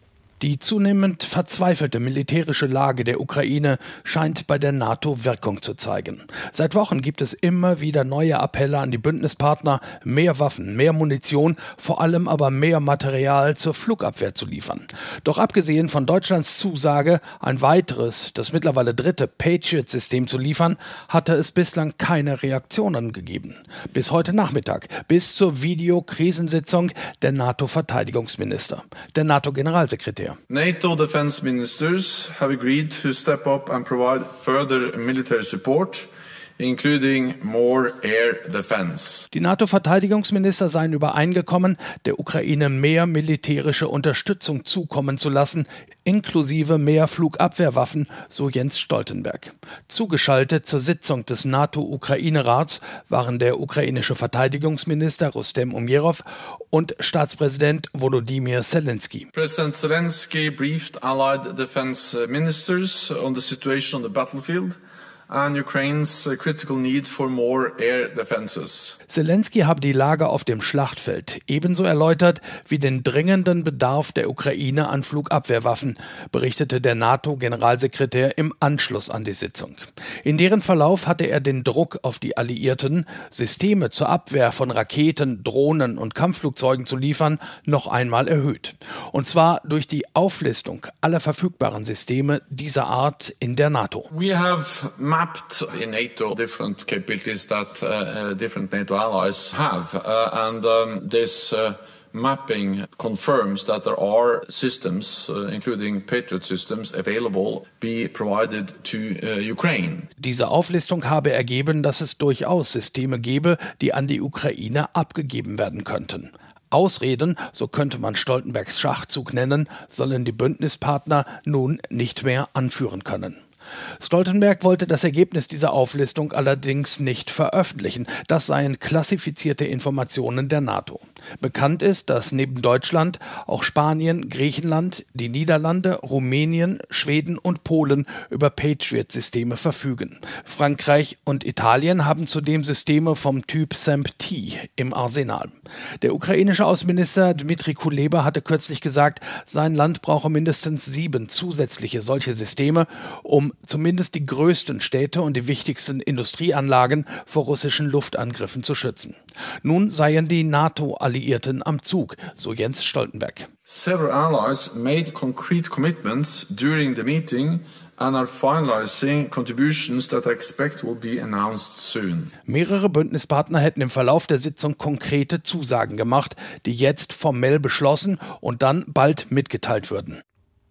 Die zunehmend verzweifelte militärische Lage der Ukraine scheint bei der NATO Wirkung zu zeigen. Seit Wochen gibt es immer wieder neue Appelle an die Bündnispartner, mehr Waffen, mehr Munition, vor allem aber mehr Material zur Flugabwehr zu liefern. Doch abgesehen von Deutschlands Zusage, ein weiteres, das mittlerweile dritte Patriot-System zu liefern, hatte es bislang keine Reaktionen gegeben. Bis heute Nachmittag, bis zur Videokrisensitzung der NATO-Verteidigungsminister, der NATO-Generalsekretär. NATO defense ministers have agreed to step up and provide further military support, including more air defense. Die NATO-Verteidigungsminister seien übereingekommen, der Ukraine mehr militärische Unterstützung zukommen zu lassen, inklusive mehr Flugabwehrwaffen, so Jens Stoltenberg. Zugeschaltet zur Sitzung des NATO-Ukraine-Rats waren der ukrainische Verteidigungsminister Rustem Umerov und Staatspräsident Volodymyr Zelensky. President Zelensky briefed allied defense ministers on the situation on the battlefield and Ukraine's critical need for more air defenses. Zelensky habe die Lage auf dem Schlachtfeld ebenso erläutert wie den dringenden Bedarf der Ukraine an Flugabwehrwaffen, berichtete der NATO-Generalsekretär im Anschluss an die Sitzung. In deren Verlauf hatte er den Druck auf die Alliierten, Systeme zur Abwehr von Raketen, Drohnen und Kampfflugzeugen zu liefern, noch einmal erhöht. Und zwar durch die Auflistung aller verfügbaren Systeme dieser Art in der NATO. We have mapped in NATO different capabilities that uh, different NATO allies have, uh, and um, this uh, mapping confirms that there are systems, uh, including Patriot systems, available, be provided to uh, Ukraine. Diese Auflistung habe ergeben, dass es durchaus Systeme gebe, die an die Ukraine abgegeben werden könnten. Ausreden, so könnte man Stoltenbergs Schachzug nennen, sollen die Bündnispartner nun nicht mehr anführen können. Stoltenberg wollte das Ergebnis dieser Auflistung allerdings nicht veröffentlichen. Das seien klassifizierte Informationen der NATO. Bekannt ist, dass neben Deutschland auch Spanien, Griechenland, die Niederlande, Rumänien, Schweden und Polen über Patriot-Systeme verfügen. Frankreich und Italien haben zudem Systeme vom Typ S A M P-T im Arsenal. Der ukrainische Außenminister Dmytro Kuleba hatte kürzlich gesagt, sein Land brauche mindestens sieben zusätzliche solche Systeme, um zumindest die größten Städte und die wichtigsten Industrieanlagen vor russischen Luftangriffen zu schützen. Nun seien die NATO-Alliierten am Zug, so Jens Stoltenberg. Several allies made concrete commitments during the meeting and are finalizing contributions that I expect will be announced soon. Mehrere Bündnispartner hätten im Verlauf der Sitzung konkrete Zusagen gemacht, die jetzt formell beschlossen und dann bald mitgeteilt würden.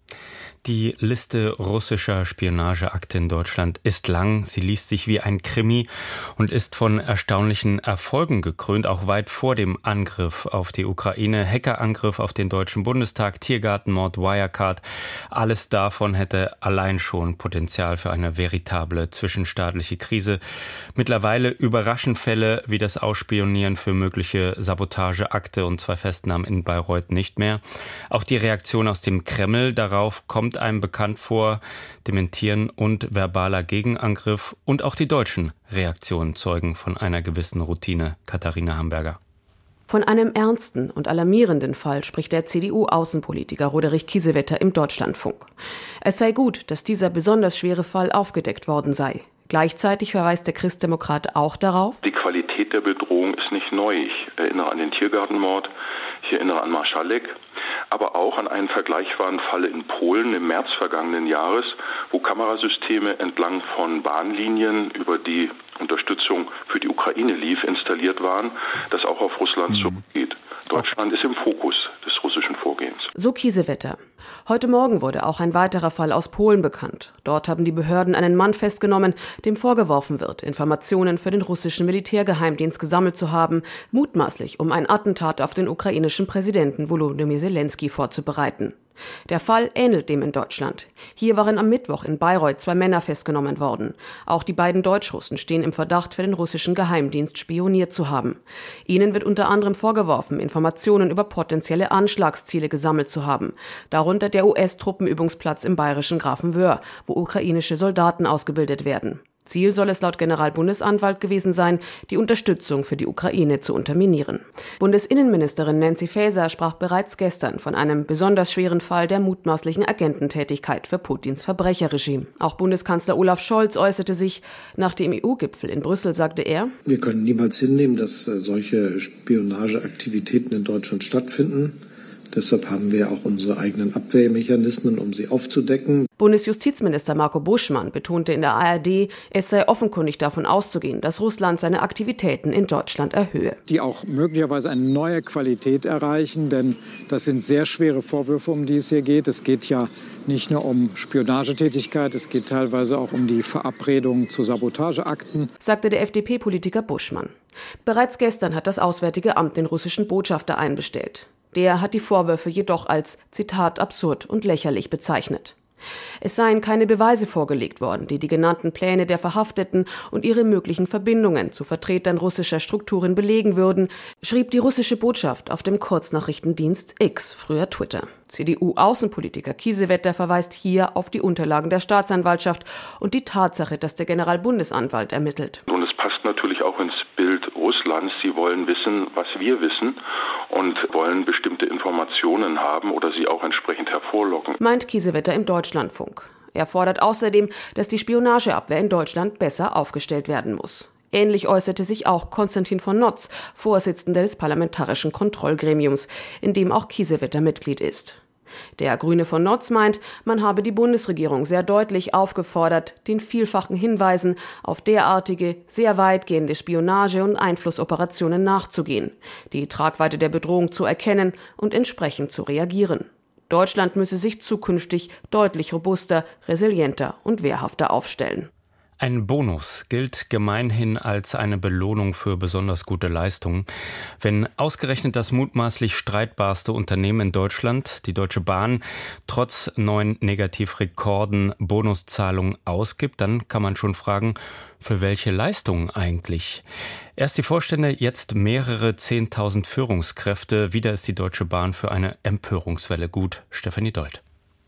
Die Liste russischer Spionageakte in Deutschland ist lang, sie liest sich wie ein Krimi und ist von erstaunlichen Erfolgen gekrönt, auch weit vor dem Angriff auf die Ukraine, Hackerangriff auf den Deutschen Bundestag, Tiergartenmord, Wirecard. Alles davon hätte allein schon Potenzial für eine veritable zwischenstaatliche Krise. Mittlerweile überraschen Fälle wie das Ausspionieren für mögliche Sabotageakte und zwei Festnahmen in Bayreuth nicht mehr. Auch die Reaktion aus dem Kreml darauf kommt einem bekannt vor, Dementieren und verbaler Gegenangriff und auch die deutschen Reaktionen zeugen von einer gewissen Routine. Katharina Hamburger. Von einem ernsten und alarmierenden Fall spricht der C D U-Außenpolitiker Roderich Kiesewetter im Deutschlandfunk. Es sei gut, dass dieser besonders schwere Fall aufgedeckt worden sei. Gleichzeitig verweist der Christdemokrat auch darauf: Die Qualität der Bedrohung ist nicht neu. Ich erinnere an den Tiergartenmord, ich erinnere an Marschalek, aber auch an einen vergleichbaren Fall in Polen im März vergangenen Jahres, wo Kamerasysteme entlang von Bahnlinien, über die Unterstützung für die Ukraine lief, installiert waren, das auch auf Russland zurückgeht. Deutschland ist im Fokus des russischen Vorgehens. So Kiesewetter. Heute Morgen wurde auch ein weiterer Fall aus Polen bekannt. Dort haben die Behörden einen Mann festgenommen, dem vorgeworfen wird, Informationen für den russischen Militärgeheimdienst gesammelt zu haben, mutmaßlich um ein Attentat auf den ukrainischen Präsidenten Volodymyr Zelensky vorzubereiten. Der Fall ähnelt dem in Deutschland. Hier waren am Mittwoch in Bayreuth zwei Männer festgenommen worden. Auch die beiden Deutschrussen stehen im Verdacht, für den russischen Geheimdienst spioniert zu haben. Ihnen wird unter anderem vorgeworfen, Informationen über potenzielle Anschlagsziele gesammelt zu haben. Darunter der U S-Truppenübungsplatz im bayerischen Grafenwöhr, wo ukrainische Soldaten ausgebildet werden. Ziel soll es laut Generalbundesanwalt gewesen sein, die Unterstützung für die Ukraine zu unterminieren. Bundesinnenministerin Nancy Faeser sprach bereits gestern von einem besonders schweren Fall der mutmaßlichen Agententätigkeit für Putins Verbrecherregime. Auch Bundeskanzler Olaf Scholz äußerte sich. Nach dem E U-Gipfel in Brüssel sagte er: Wir können niemals hinnehmen, dass solche Spionageaktivitäten in Deutschland stattfinden. Deshalb haben wir auch unsere eigenen Abwehrmechanismen, um sie aufzudecken. Bundesjustizminister Marco Buschmann betonte in der A R D, es sei offenkundig davon auszugehen, dass Russland seine Aktivitäten in Deutschland erhöhe. Die auch möglicherweise eine neue Qualität erreichen, denn das sind sehr schwere Vorwürfe, um die es hier geht. Es geht ja nicht nur um Spionagetätigkeit, es geht teilweise auch um die Verabredung zu Sabotageakten, sagte der F D P-Politiker Buschmann. Bereits gestern hat das Auswärtige Amt den russischen Botschafter einbestellt. Der hat die Vorwürfe jedoch als, Zitat, absurd und lächerlich bezeichnet. Es seien keine Beweise vorgelegt worden, die die genannten Pläne der Verhafteten und ihre möglichen Verbindungen zu Vertretern russischer Strukturen belegen würden, schrieb die russische Botschaft auf dem Kurznachrichtendienst X, früher Twitter. C D U-Außenpolitiker Kiesewetter verweist hier auf die Unterlagen der Staatsanwaltschaft und die Tatsache, dass der Generalbundesanwalt ermittelt. Und es passt natürlich auch ins Bild Russlands. Sie wollen wissen, was wir wissen und wollen bestimmte Informationen haben oder sie auch entsprechend hervorlocken, meint Kiesewetter im Deutschlandfunk. Er fordert außerdem, dass die Spionageabwehr in Deutschland besser aufgestellt werden muss. Ähnlich äußerte sich auch Konstantin von Notz, Vorsitzender des Parlamentarischen Kontrollgremiums, in dem auch Kiesewetter Mitglied ist. Der Grüne von Notz meint, man habe die Bundesregierung sehr deutlich aufgefordert, den vielfachen Hinweisen auf derartige, sehr weitgehende Spionage- und Einflussoperationen nachzugehen, die Tragweite der Bedrohung zu erkennen und entsprechend zu reagieren. Deutschland müsse sich zukünftig deutlich robuster, resilienter und wehrhafter aufstellen. Ein Bonus gilt gemeinhin als eine Belohnung für besonders gute Leistungen. Wenn ausgerechnet das mutmaßlich streitbarste Unternehmen in Deutschland, die Deutsche Bahn, trotz neuen Negativrekorden Bonuszahlungen ausgibt, dann kann man schon fragen, für welche Leistungen eigentlich? Erst die Vorstände, jetzt mehrere Zehntausend Führungskräfte. Wieder ist die Deutsche Bahn für eine Empörungswelle gut. Stefanie Dold.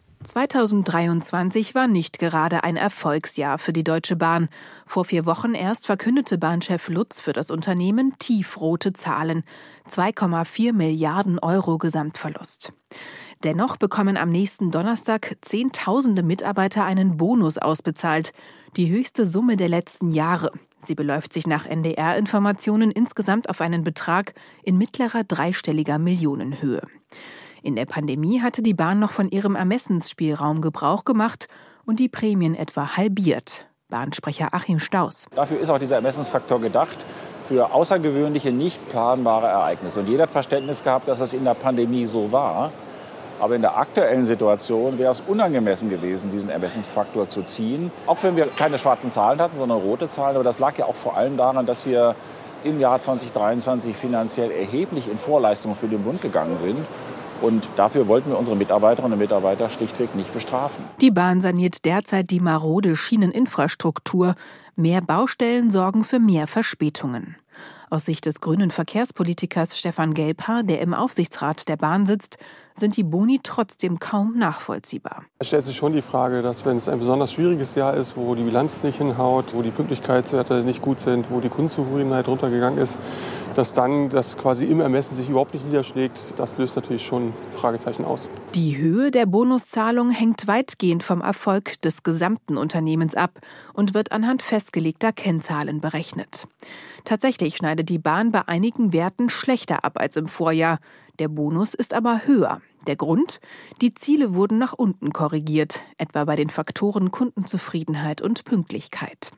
zweitausenddreiundzwanzig war nicht gerade ein Erfolgsjahr für die Deutsche Bahn. Vor vier Wochen erst verkündete Bahnchef Lutz für das Unternehmen tiefrote Zahlen. zwei Komma vier Milliarden Euro Gesamtverlust. Dennoch bekommen am nächsten Donnerstag Zehntausende Mitarbeiter einen Bonus ausbezahlt. Die höchste Summe der letzten Jahre. Sie beläuft sich nach N D R-Informationen insgesamt auf einen Betrag in mittlerer dreistelliger Millionenhöhe. In der Pandemie hatte die Bahn noch von ihrem Ermessensspielraum Gebrauch gemacht und die Prämien etwa halbiert. Bahnsprecher Achim Staus. Dafür ist auch dieser Ermessensfaktor gedacht, für außergewöhnliche, nicht planbare Ereignisse. Und jeder hat Verständnis gehabt, dass das in der Pandemie so war. Aber in der aktuellen Situation wäre es unangemessen gewesen, diesen Ermessensfaktor zu ziehen. Auch wenn wir keine schwarzen Zahlen hatten, sondern rote Zahlen. Aber das lag ja auch vor allem daran, dass wir im Jahr zwanzig dreiundzwanzig finanziell erheblich in Vorleistungen für den Bund gegangen sind. Und dafür wollten wir unsere Mitarbeiterinnen und Mitarbeiter schlichtweg nicht bestrafen. Die Bahn saniert derzeit die marode Schieneninfrastruktur. Mehr Baustellen sorgen für mehr Verspätungen. Aus Sicht des grünen Verkehrspolitikers Stefan Gelbhaar, der im Aufsichtsrat der Bahn sitzt, sind die Boni trotzdem kaum nachvollziehbar. Es stellt sich schon die Frage, dass wenn es ein besonders schwieriges Jahr ist, wo die Bilanz nicht hinhaut, wo die Pünktlichkeitswerte nicht gut sind, wo die Kundenzufriedenheit runtergegangen ist, dass dann das quasi im Ermessen sich überhaupt nicht niederschlägt, das löst natürlich schon Fragezeichen aus. Die Höhe der Bonuszahlung hängt weitgehend vom Erfolg des gesamten Unternehmens ab und wird anhand festgelegter Kennzahlen berechnet. Tatsächlich schneidet die Bahn bei einigen Werten schlechter ab als im Vorjahr. Der Bonus ist aber höher. Der Grund? Die Ziele wurden nach unten korrigiert, etwa bei den Faktoren Kundenzufriedenheit und Pünktlichkeit.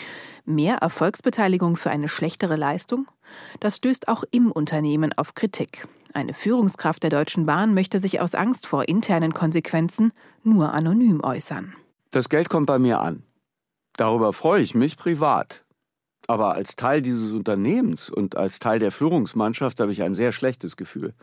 Mehr Erfolgsbeteiligung für eine schlechtere Leistung? Das stößt auch im Unternehmen auf Kritik. Eine Führungskraft der Deutschen Bahn möchte sich aus Angst vor internen Konsequenzen nur anonym äußern. Das Geld kommt bei mir an. Darüber freue ich mich privat. Aber als Teil dieses Unternehmens und als Teil der Führungsmannschaft habe ich ein sehr schlechtes Gefühl.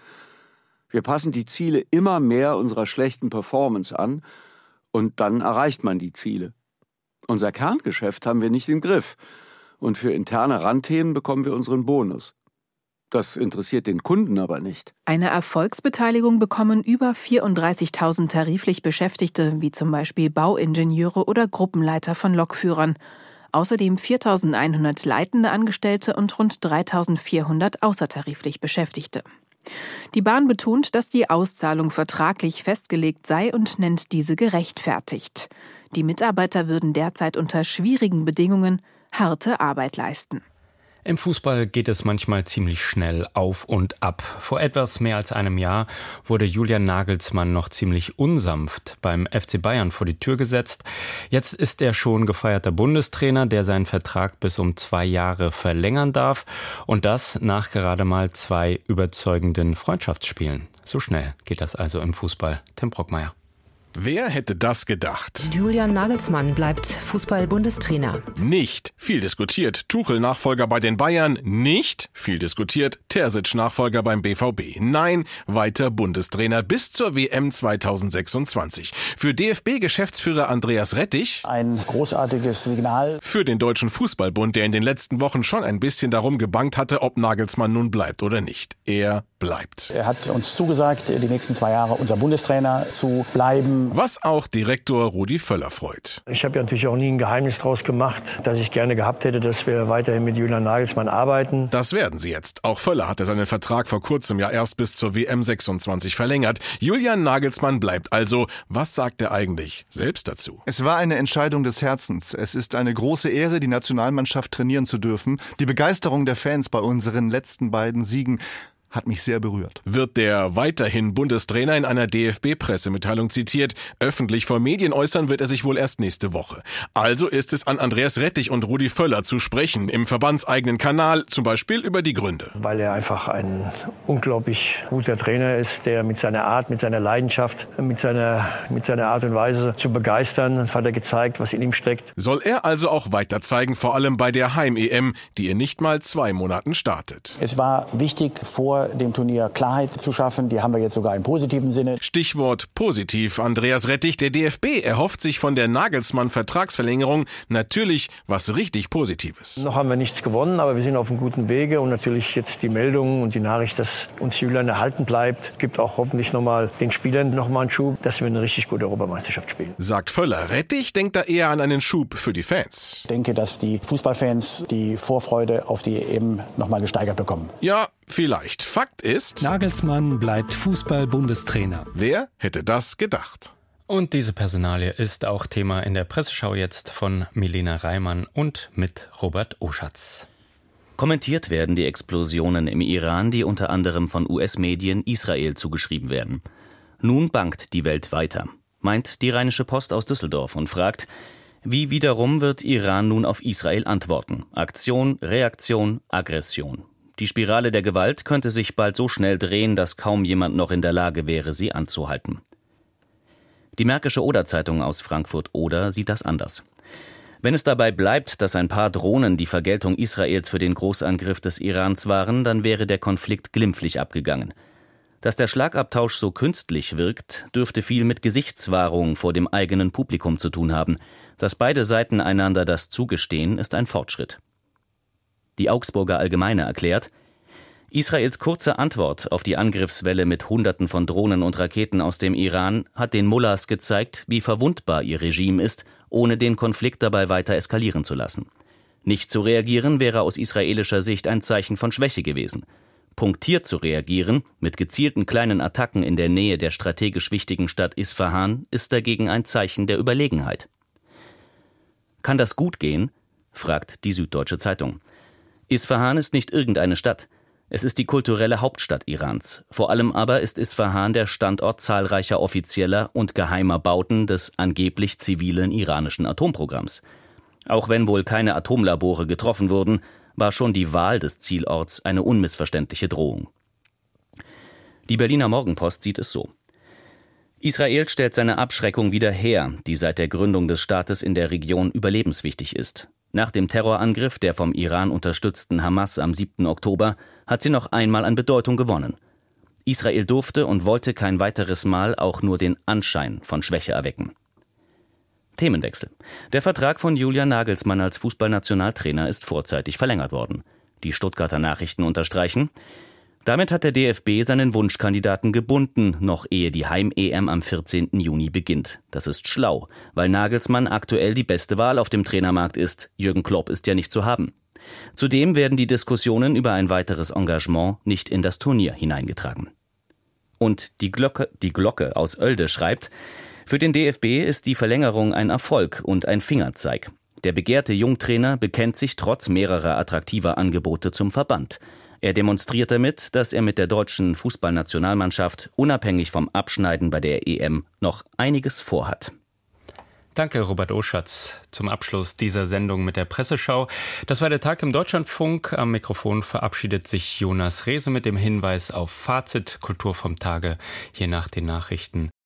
Wir passen die Ziele immer mehr unserer schlechten Performance an und dann erreicht man die Ziele. Unser Kerngeschäft haben wir nicht im Griff und für interne Randthemen bekommen wir unseren Bonus. Das interessiert den Kunden aber nicht. Eine Erfolgsbeteiligung bekommen über vierunddreißigtausend tariflich Beschäftigte, wie zum Beispiel Bauingenieure oder Gruppenleiter von Lokführern. Außerdem viertausendeinhundert leitende Angestellte und rund dreitausendvierhundert außertariflich Beschäftigte. Die Bahn betont, dass die Auszahlung vertraglich festgelegt sei und nennt diese gerechtfertigt. Die Mitarbeiter würden derzeit unter schwierigen Bedingungen harte Arbeit leisten. Im Fußball geht es manchmal ziemlich schnell auf und ab. Vor etwas mehr als einem Jahr wurde Julian Nagelsmann noch ziemlich unsanft beim F C Bayern vor die Tür gesetzt. Jetzt ist er schon gefeierter Bundestrainer, der seinen Vertrag bis um zwei Jahre verlängern darf. Und das nach gerade mal zwei überzeugenden Freundschaftsspielen. So schnell geht das also im Fußball. Tim Brockmeier. Wer hätte das gedacht? Julian Nagelsmann bleibt Fußball-Bundestrainer. Nicht viel diskutiert. Tuchel Nachfolger bei den Bayern. Nicht viel diskutiert. Terzic Nachfolger beim B V B. Nein, weiter Bundestrainer bis zur W M zweitausendsechsundzwanzig. Für D F B-Geschäftsführer Andreas Rettich. Ein großartiges Signal. Für den Deutschen Fußballbund, der in den letzten Wochen schon ein bisschen darum gebangt hatte, ob Nagelsmann nun bleibt oder nicht. Er bleibt. Er hat uns zugesagt, die nächsten zwei Jahre unser Bundestrainer zu bleiben. Was auch Direktor Rudi Völler freut. Ich habe ja natürlich auch nie ein Geheimnis draus gemacht, dass ich gerne gehabt hätte, dass wir weiterhin mit Julian Nagelsmann arbeiten. Das werden sie jetzt. Auch Völler hatte seinen Vertrag vor kurzem ja erst bis zur W M sechsundzwanzig verlängert. Julian Nagelsmann bleibt also. Was sagt er eigentlich selbst dazu? Es war eine Entscheidung des Herzens. Es ist eine große Ehre, die Nationalmannschaft trainieren zu dürfen. Die Begeisterung der Fans bei unseren letzten beiden Siegen hat mich sehr berührt. Wird der weiterhin Bundestrainer in einer D F B-Pressemitteilung zitiert. Öffentlich vor Medien äußern wird er sich wohl erst nächste Woche. Also ist es an Andreas Rettich und Rudi Völler zu sprechen, im verbandseigenen Kanal, zum Beispiel über die Gründe. Weil er einfach ein unglaublich guter Trainer ist, der mit seiner Art, mit seiner Leidenschaft, mit seiner, mit seiner Art und Weise zu begeistern, das hat er gezeigt, was in ihm steckt. Soll er also auch weiter zeigen, vor allem bei der Heim-E M, die in nicht mal zwei Monaten startet. Es war wichtig, vor dem Turnier Klarheit zu schaffen. Die haben wir jetzt sogar im positiven Sinne. Stichwort positiv. Andreas Rettich, der D F B, erhofft sich von der Nagelsmann-Vertragsverlängerung natürlich was richtig Positives. Noch haben wir nichts gewonnen, aber wir sind auf einem guten Wege. Und natürlich jetzt die Meldung und die Nachricht, dass uns Julian erhalten bleibt, gibt auch hoffentlich nochmal den Spielern nochmal einen Schub, dass wir eine richtig gute Europameisterschaft spielen. Sagt Völler. Rettich denkt da eher an einen Schub für die Fans. Ich denke, dass die Fußballfans die Vorfreude auf die E M nochmal gesteigert bekommen. Ja, vielleicht. Fakt ist, Nagelsmann bleibt Fußball-Bundestrainer. Wer hätte das gedacht? Und diese Personalie ist auch Thema in der Presseschau jetzt von Milena Reimann und mit Robert Oschatz. Kommentiert werden die Explosionen im Iran, die unter anderem von U S-Medien Israel zugeschrieben werden. Nun bangt die Welt weiter, meint die Rheinische Post aus Düsseldorf und fragt, wie wiederum wird Iran nun auf Israel antworten? Aktion, Reaktion, Aggression. Die Spirale der Gewalt könnte sich bald so schnell drehen, dass kaum jemand noch in der Lage wäre, sie anzuhalten. Die Märkische Oder-Zeitung aus Frankfurt-Oder sieht das anders. Wenn es dabei bleibt, dass ein paar Drohnen die Vergeltung Israels für den Großangriff des Irans waren, dann wäre der Konflikt glimpflich abgegangen. Dass der Schlagabtausch so künstlich wirkt, dürfte viel mit Gesichtswahrung vor dem eigenen Publikum zu tun haben. Dass beide Seiten einander das zugestehen, ist ein Fortschritt. Die Augsburger Allgemeine erklärt, Israels kurze Antwort auf die Angriffswelle mit Hunderten von Drohnen und Raketen aus dem Iran hat den Mullahs gezeigt, wie verwundbar ihr Regime ist, ohne den Konflikt dabei weiter eskalieren zu lassen. Nicht zu reagieren wäre aus israelischer Sicht ein Zeichen von Schwäche gewesen. Punktiert zu reagieren, mit gezielten kleinen Attacken in der Nähe der strategisch wichtigen Stadt Isfahan, ist dagegen ein Zeichen der Überlegenheit. Kann das gut gehen? Fragt die Süddeutsche Zeitung. Isfahan ist nicht irgendeine Stadt. Es ist die kulturelle Hauptstadt Irans. Vor allem aber ist Isfahan der Standort zahlreicher offizieller und geheimer Bauten des angeblich zivilen iranischen Atomprogramms. Auch wenn wohl keine Atomlabore getroffen wurden, war schon die Wahl des Zielorts eine unmissverständliche Drohung. Die Berliner Morgenpost sieht es so. Israel stellt seine Abschreckung wieder her, die seit der Gründung des Staates in der Region überlebenswichtig ist. Nach dem Terrorangriff der vom Iran unterstützten Hamas am siebten Oktober hat sie noch einmal an Bedeutung gewonnen. Israel durfte und wollte kein weiteres Mal auch nur den Anschein von Schwäche erwecken. Themenwechsel. Der Vertrag von Julian Nagelsmann als Fußballnationaltrainer ist vorzeitig verlängert worden. Die Stuttgarter Nachrichten unterstreichen, damit hat der D F B seinen Wunschkandidaten gebunden, noch ehe die Heim-E M am vierzehnten Juni beginnt. Das ist schlau, weil Nagelsmann aktuell die beste Wahl auf dem Trainermarkt ist. Jürgen Klopp ist ja nicht zu haben. Zudem werden die Diskussionen über ein weiteres Engagement nicht in das Turnier hineingetragen. Und die Glocke, die Glocke aus Oelde schreibt, für den D F B ist die Verlängerung ein Erfolg und ein Fingerzeig. Der begehrte Jungtrainer bekennt sich trotz mehrerer attraktiver Angebote zum Verband. Er demonstriert damit, dass er mit der deutschen Fußballnationalmannschaft unabhängig vom Abschneiden bei der E M noch einiges vorhat. Danke, Robert Oschatz, zum Abschluss dieser Sendung mit der Presseschau. Das war der Tag im Deutschlandfunk. Am Mikrofon verabschiedet sich Jonas Rehse mit dem Hinweis auf Fazit Kultur vom Tage, hier nach den Nachrichten.